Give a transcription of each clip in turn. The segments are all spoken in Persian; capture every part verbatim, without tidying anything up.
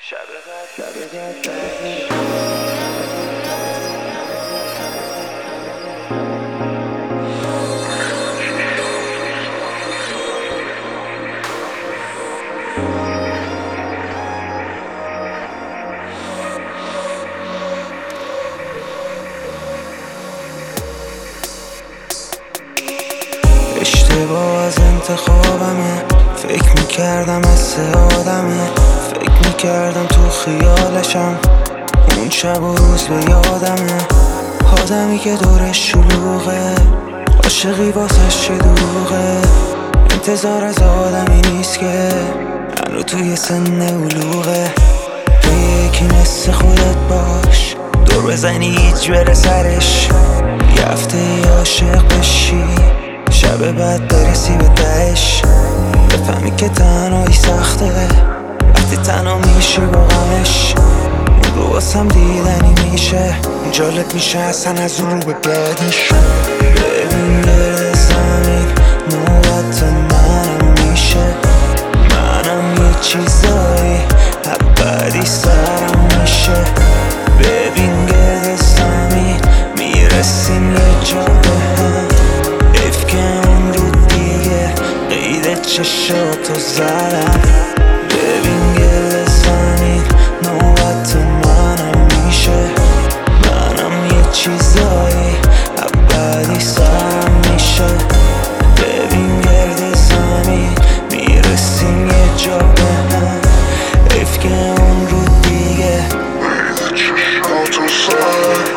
اشتباه از انتخابمه، فکر میکردم از آدمه، فکر میکردم تو خیالشم، اون شب و روز به یادمه. آدمی که دورش شلوغه، عاشقی واسش چه دروغه، انتظار از آدمی نیست که هنو توی سن علوغه. توی یکی مثل خودت باش، دور بزنی هیچ بره سرش، یه هفته عاشق بشی، شب بعد برسی به دهش، بفهمی که تنهایی سخته وقتی تنها میشی با غمش. اون رو واسم دیدنی میشه، جالب میشه اصلا از اون رو به بعدش. ببین گرد زمین نوبت منم میشه، منم یه چیزایی ابدی سرم میشه. ببین گرد زمین میرسیم یه جا به هم، حیف که اون رو دیگه قید چشاتو زدم. ببین گرد زمین نوبت منم میشه، منم یه چیزایی ابدی سرم میشه. ببین گرد زمین میرسیم یه جا به هم، حیف که اون رو دیگه قید چشاتو زدم.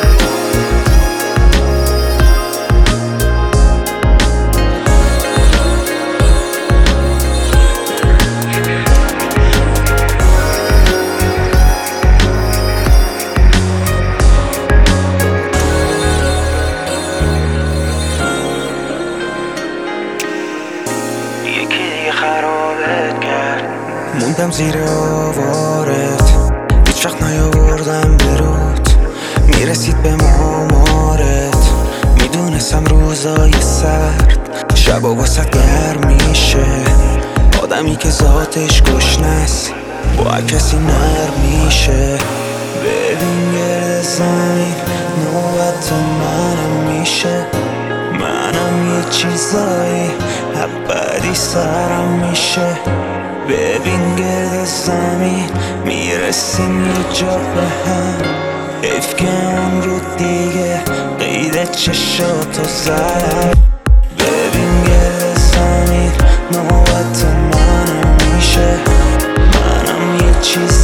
خرابت کرد، موندم زیر آوارت، هیچ وقت نیاوردم برود، میرسید به مامارت. میدونستم روزای سرد شبا واسد گرم میشه، آدمی که ذاتش گشنست با کسی نرم میشه. ببین گرد زمین نوبت منم میشه، منم یه چیزایی ابدی سرم میشه. ببین گرد زمین میرسیم یه جا به هم، حیف که اون رو دیگه قید چشاتو زدم. ببین گرد زمین نوبت منم میشه، منم یه چیز